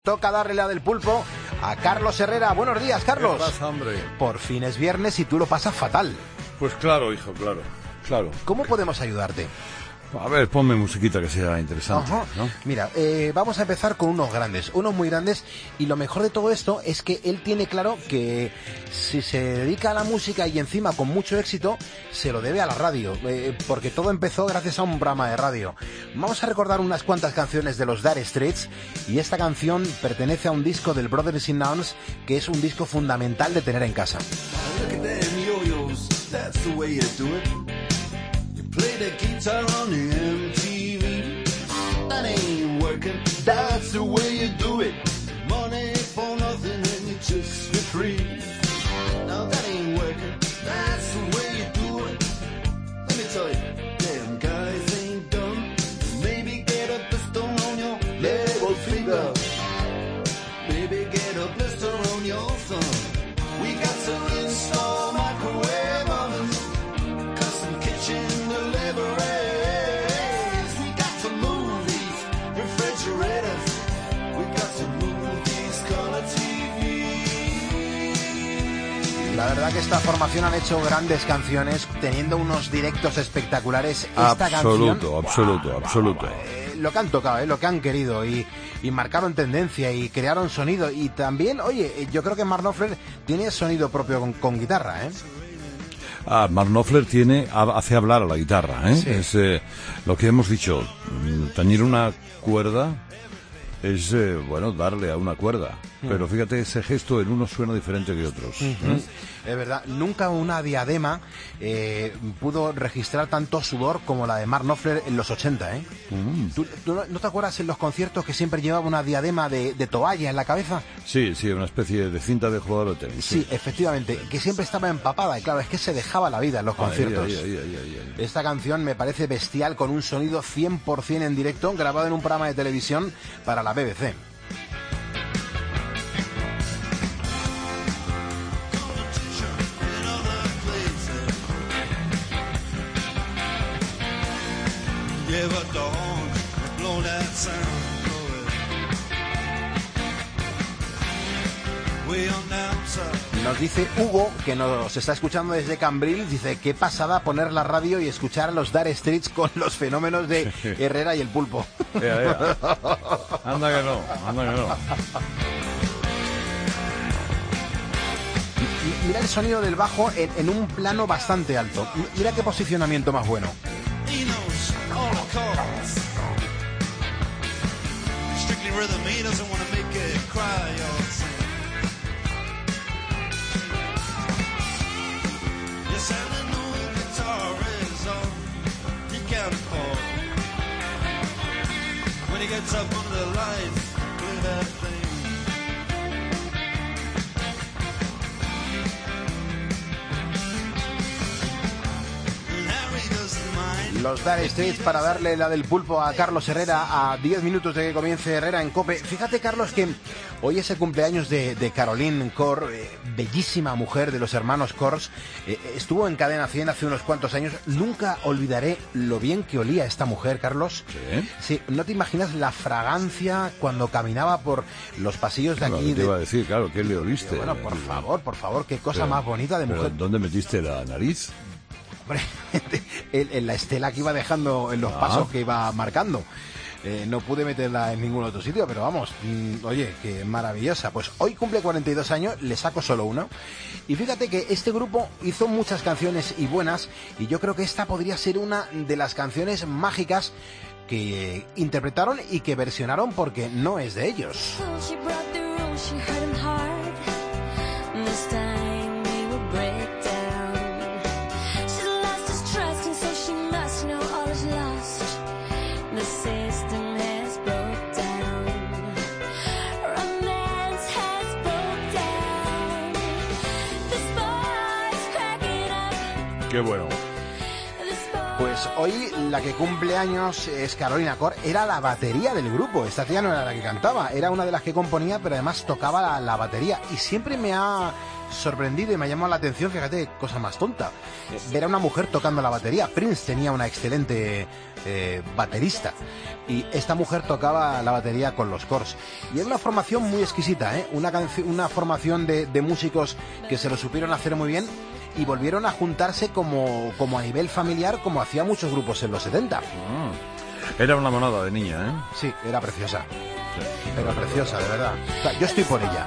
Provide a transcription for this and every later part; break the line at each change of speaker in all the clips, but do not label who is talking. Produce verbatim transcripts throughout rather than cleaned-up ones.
Toca darle la del pulpo a Carlos Herrera. Buenos días, Carlos.
¿Qué pasa, hombre?
Por fin es viernes y tú lo pasas fatal.
Pues claro, hijo, claro, claro.
¿Cómo podemos ayudarte?
A ver, ponme musiquita que sea interesante,
Ajá.
¿no?
Mira, eh, vamos a empezar con unos grandes, unos muy grandes, y lo mejor de todo esto es que él tiene claro que si se dedica a la música y encima con mucho éxito, se lo debe a la radio, eh, porque todo empezó gracias a un programa de radio. Vamos a recordar unas cuantas canciones de los Dire Straits, y esta canción pertenece a un disco del Brothers in Arms, que es un disco fundamental de tener en casa.
Play the guitar on the M T V. That ain't working. That's the way you do it. Money for nothing and you just for free. Now that ain't working. That's the way you do it. Let me tell you, damn guys ain't dumb. Maybe get a pistol on your little finger. Maybe get a blister on your thumb. We got to install microwave ovens. Custom kitchen.
La verdad que esta formación han hecho grandes canciones, teniendo unos directos espectaculares. Esta
absoluto,
canción,
absoluto,
wow,
absoluto.
Wow, eh, lo que han tocado, eh, lo que han querido y, y marcaron tendencia y crearon sonido. Y también, oye, yo creo que Mark Knopfler tiene sonido propio con, con guitarra, ¿eh?
Ah, Mark Knopfler tiene, hace hablar a la guitarra, ¿eh?
Sí.
Es eh, lo que hemos dicho, tañir una cuerda es, eh, bueno, darle a una cuerda. Mm. Pero fíjate, ese gesto en unos suena diferente que otros.
Uh-huh.
¿eh?
Es verdad, nunca una diadema eh, pudo registrar tanto sudor como la de Mark Knopfler en los ochenta, ¿eh? Mm. ¿Tú, tú no, no te acuerdas en los conciertos que siempre llevaba una diadema de, de toalla en la cabeza?
Sí, sí, una especie de cinta de jugador de tenis.
Sí,
sí,
efectivamente, que siempre estaba empapada y claro, es que se dejaba la vida en los conciertos.
Ay, ay, ay, ay, ay, ay.
Esta canción me parece bestial, con un sonido cien por ciento en directo, grabado en un programa de televisión para la B B C. Nos dice Hugo, que nos está escuchando desde Cambrils, dice, qué pasada poner la radio y escuchar a los Dire Straits con los fenómenos de Herrera y el Pulpo.
Ea, ea. Anda que no, anda que no.
Mira el sonido del bajo en, en un plano bastante alto. Mira qué posicionamiento más bueno. Los Dire Straits para darle la del pulpo a Carlos Herrera a diez minutos de que comience Herrera en COPE. Fíjate, Carlos, que hoy es el cumpleaños de, de Caroline Corr, eh, bellísima mujer de los hermanos Corrs. Eh, estuvo en Cadena cien hace unos cuantos años. Nunca olvidaré lo bien que olía esta mujer, Carlos.
¿Sí?
Sí, no te imaginas la fragancia cuando caminaba por los pasillos de
Claro,
aquí.
te
de...
iba a decir, claro, ¿qué le oliste?
Bueno, por favor, por favor, qué cosa
Pero,
más bonita de mujer.
¿Dónde metiste la nariz?
en, en la estela que iba dejando en los
ah.
pasos que iba marcando. Eh, no pude meterla en ningún otro sitio, pero vamos, mmm, oye, qué maravillosa. Pues hoy cumple cuarenta y dos años, le saco solo uno. Y fíjate que este grupo hizo muchas canciones y buenas, y yo creo que esta podría ser una de las canciones mágicas que eh, interpretaron y que versionaron porque no es de ellos.
Qué bueno.
Pues hoy la que cumple años es Carolina Corr, era la batería del grupo. Esta tía no era la que cantaba, era una de las que componía, pero además tocaba la, la batería. Y siempre me ha sorprendido y me ha llamado la atención, fíjate, cosa más tonta, ver a una mujer tocando la batería. Prince tenía una excelente eh, baterista y esta mujer tocaba la batería con los Corrs. Y era una formación muy exquisita, ¿eh? Una, canci- una formación de, de músicos que se lo supieron hacer muy bien y volvieron a juntarse como, como a nivel familiar, como hacía muchos grupos en los setenta.
Ah, era una monada de niña, ¿eh?
Sí, era preciosa. Sí, era preciosa, de verdad. O sea, yo estoy por ella.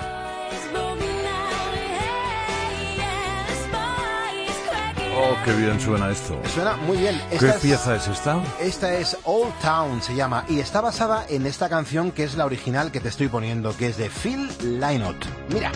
Oh, qué bien suena esto.
Suena muy bien.
¿Qué
Esta
pieza
es,
es esta?
Esta es Old Town, se llama, y está basada en esta canción que es la original que te estoy poniendo, que es de Phil Lynott. Mira.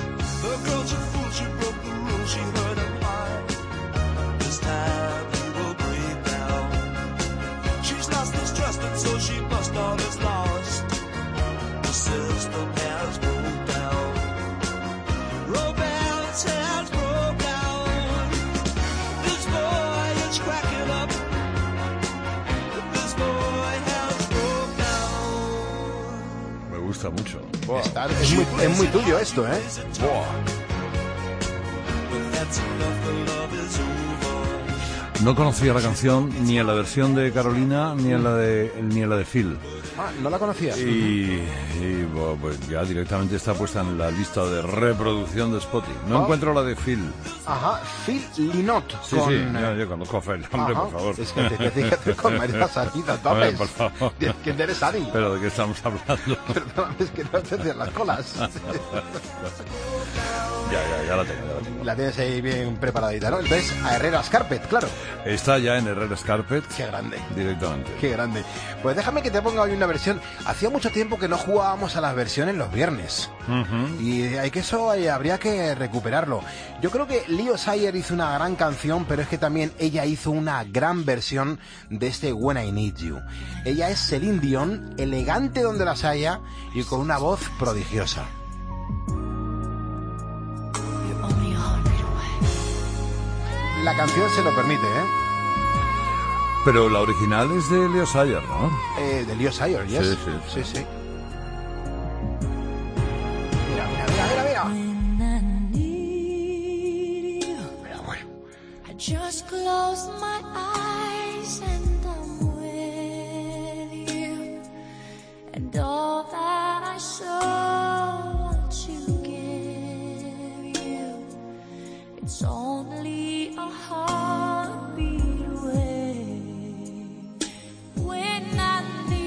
Me gusta mucho.
Está, es, muy, es muy tuyo esto, ¿eh?
Buah. No conocía la canción ni en la versión de Carolina ni en la de ni en la de Phil.
Ah, ¿no la conocías?
Y, y bueno, pues ya directamente está puesta en la lista de reproducción de Spotify. No
Oh.
encuentro la de Phil.
Ajá, Phil Lynott.
Sí,
con,
sí,
eh,
yo, yo conozco a Phil. Hombre,
ajá,
por favor.
Es que te te tienes que hacer con María Salida,
Hombre,
¿sabes?
por favor.
¿Quién eres, Ani?
¿Pero de qué estamos hablando?
Perdóname, es que no te haces las colas.
Ya, ya, ya la tengo, ya la tengo.
La tienes ahí bien preparadita, ¿no? Entonces, a Herrera's Carpet, claro.
Está ya en Herrera's Carpet.
Qué grande.
Directamente.
Qué grande. Pues déjame que te ponga hoy una versión. Hacía mucho tiempo que no jugábamos a las versiones los viernes.
Ujú.
Y hay que eso eh, habría que recuperarlo. Yo creo que Leo Sayer hizo una gran canción, pero es que también ella hizo una gran versión de este When I Need You. Ella es Celine Dion, elegante donde las haya y con una voz prodigiosa. La canción se lo permite, ¿eh?
Pero la original es de Leo Sayer, ¿no?
Eh, de Leo Sayer, yes.
Sí, sí,
sí, sí. Mira, mira, mira, mira, mira. Mira, bueno.
I just close my eyes and I'm with you, and all that I so want to give you, it's only a heartbeat away. When I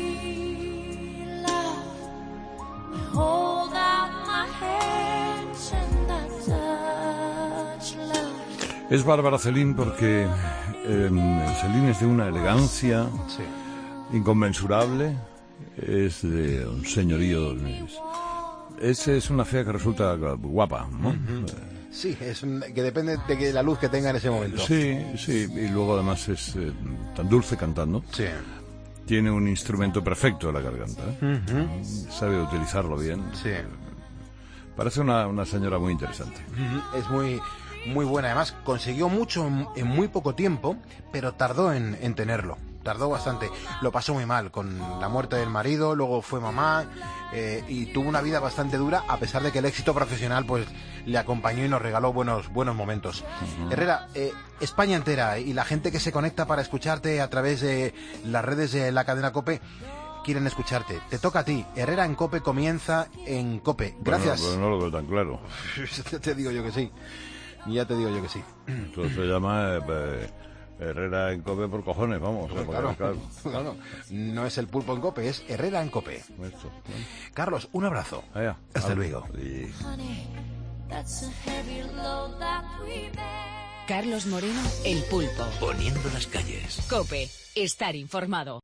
need love, I hold out my hands and I touch love.
Es Bárbara Celine porque eh, Celine es de una elegancia
Sí.
inconmensurable, es de un señorío, es, es, es una fea que resulta guapa, ¿no?
Sí, es un- que depende de que la luz que tenga en ese momento.
Sí, sí, y luego además es eh, tan dulce cantando.
Sí.
Tiene un instrumento perfecto en la garganta, ¿eh?
Ujú,
Sabe utilizarlo bien.
sí.
Parece una, una señora muy interesante.
Ujú, es muy, muy buena. Además, consiguió mucho en, en muy poco tiempo, pero tardó en, en tenerlo. Tardó bastante. Lo pasó muy mal con la muerte del marido, luego fue mamá eh, y tuvo una vida bastante dura, a pesar de que el éxito profesional pues le acompañó y nos regaló buenos, buenos momentos. Herrera, eh, España entera y la gente que se conecta para escucharte a través de las redes de la cadena COPE quieren escucharte. Te toca a ti. Herrera en COPE comienza en COPE. Gracias.
Bueno, pues no lo veo tan claro.
Ya te digo yo que sí. Ya te digo yo que sí.
Entonces se llama eh, eh, Herrera en Cope por cojones, vamos. o sea, porque,
Claro,
claro,
claro. No es el pulpo en COPE, es Herrera en COPE.
esto, ¿no?
Carlos, un abrazo.
Allá.
Hasta luego.
Y-
Honey, that's a heavy load that we bear.
Carlos Moreno, El Pulpo.
Poniendo las calles.
COPE. Estar informado.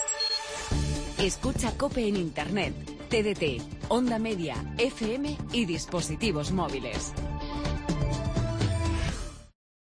Escucha COPE en Internet, T D T, Onda Media, F M y dispositivos móviles.